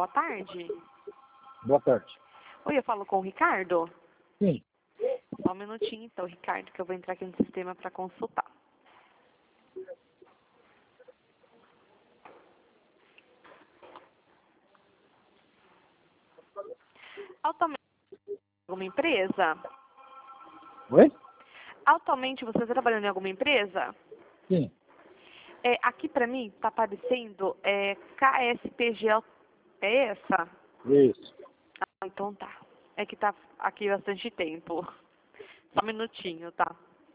boa tarde. Boa tarde. Oi, eu falo com o Ricardo? Sim. Só um minutinho então, Ricardo, que eu vou entrar aqui no sistema para consultar. Atualmente, alguma empresa? Oi? Atualmente, você está trabalhando em alguma empresa? Sim. Aqui para mim está aparecendo KSPG. É essa? Isso. Ah, então tá. É que tá aqui bastante tempo. Só um minutinho, tá?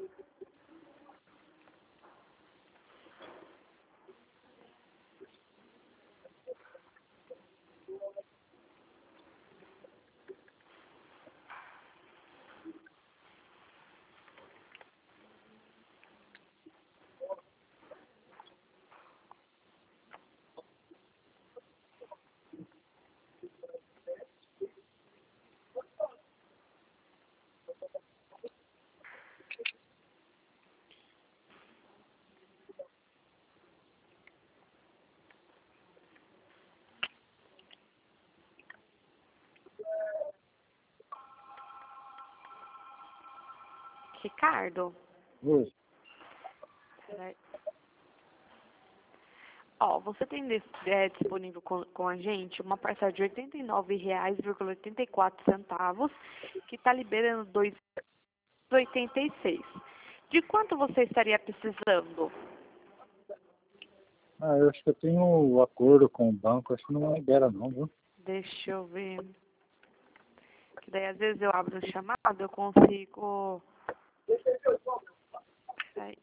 Ricardo? Oi. Peraí. Ó, você tem disponível com a gente uma parcela de R$ 89,84, que está liberando 2,86. De quanto você estaria precisando? Eu acho que eu tenho um acordo com o banco, acho que não libera não, viu? Deixa eu ver. Que daí às vezes eu abro o chamado, eu consigo. Peraí.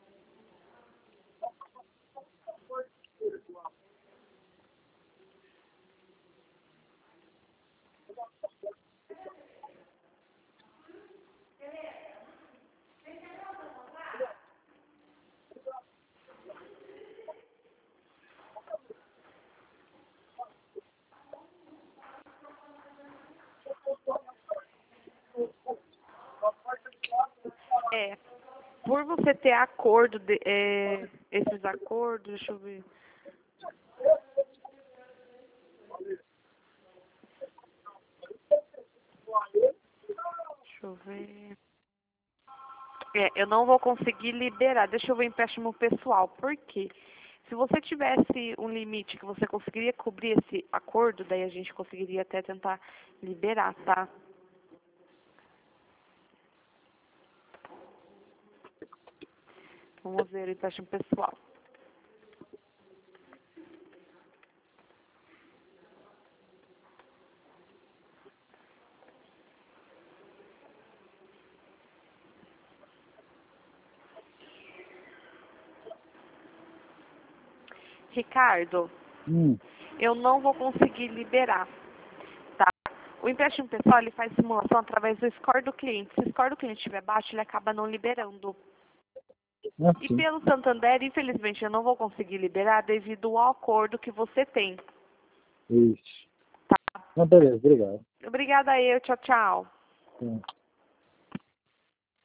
Por você ter acordo, esses acordos, deixa eu ver. Deixa eu ver. Eu não vou conseguir liberar. Deixa eu ver empréstimo pessoal. Por quê? Se você tivesse um limite que você conseguiria cobrir esse acordo, daí a gente conseguiria até tentar liberar, tá? Vamos ver o empréstimo pessoal. Ricardo, eu não vou conseguir liberar, tá? O empréstimo pessoal, ele faz simulação através do score do cliente. Se o score do cliente estiver baixo, ele acaba não liberando. E Sim. pelo Santander, infelizmente, eu não vou conseguir liberar devido ao acordo que você tem. Isso. Tá? Beleza, obrigado. Obrigada eu. Tchau, tchau. Sim.